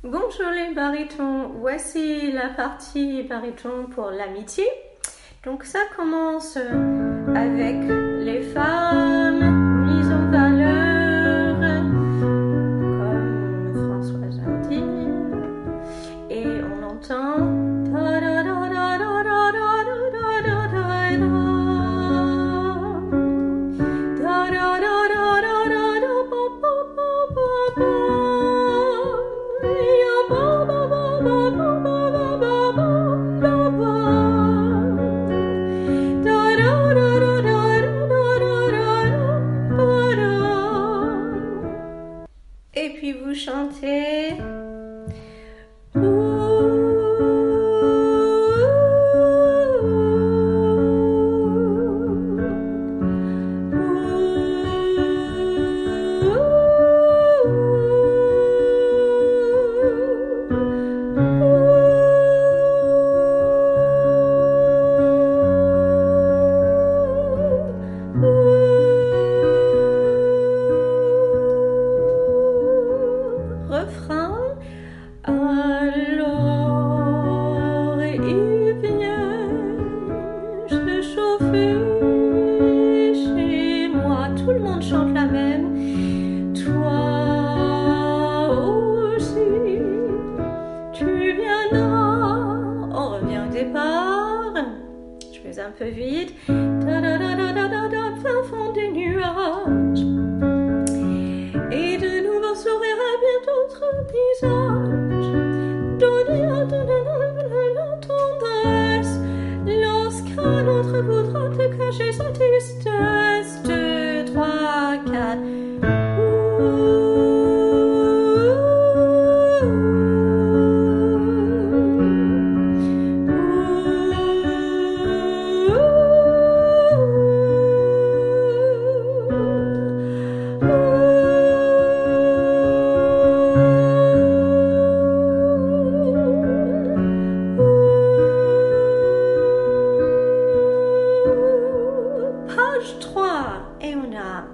Bonjour les barytons, voici la partie baryton pour l'amitié. Donc ça commence avec les femmes mises en valeur, comme Françoise Hardy, et on entend et puis vous chantez. Refrain. Alors il vient se chauffer chez moi. Tout le monde chante la même. Toi aussi, tu viendras. On revient au départ. Je fais un peu vite. Fin fond des nuages. Et de nouveau sourira bien d'autres visages. Donner à la tendresse lorsqu'un autre voudra te cacher sa tristesse. 2, 3, 4. Page 3, et on a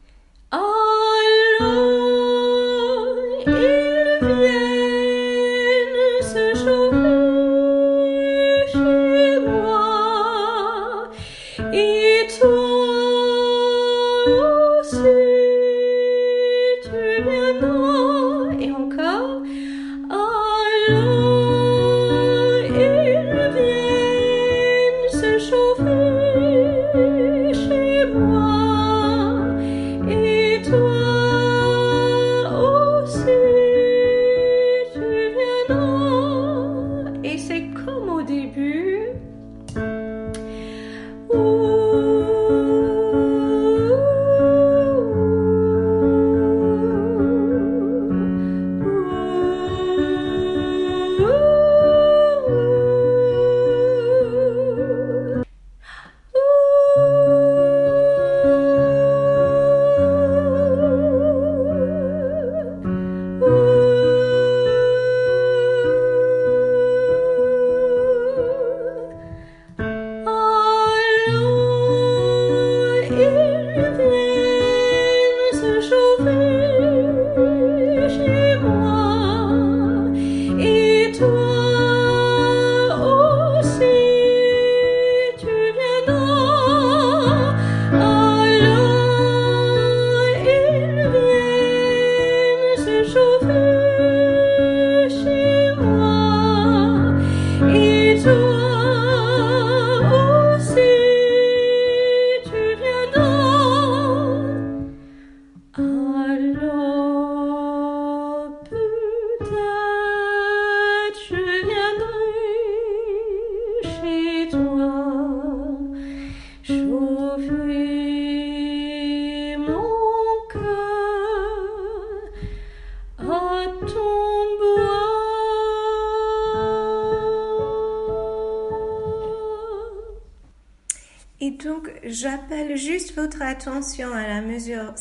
alors ils viennent se chauffer chez moi, et toi aussi tu viendras. Et encore alors ils viennent se chauffer chez moi, et toi aussi tu viendras. Et c'est comme au début. Chez moi, et toi aussi tu viendras. Alors ils viennent se chauffer chez moi, et toi aussi tu viendras. Alors peut-être je viendrai chez toi, chauffer mon cœur à ton bois. Et donc, j'appelle juste votre attention à la mesure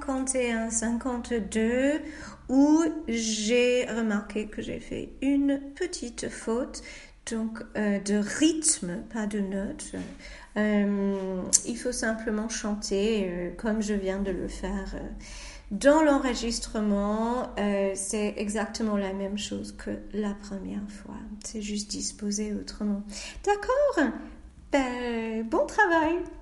51-52 où j'ai remarqué que j'ai fait une petite faute, donc de rythme, pas de note. Il faut simplement chanter comme je viens de le faire Dans l'enregistrement, c'est exactement la même chose que la première fois. C'est juste disposé autrement. D'accord? Ben, bon travail!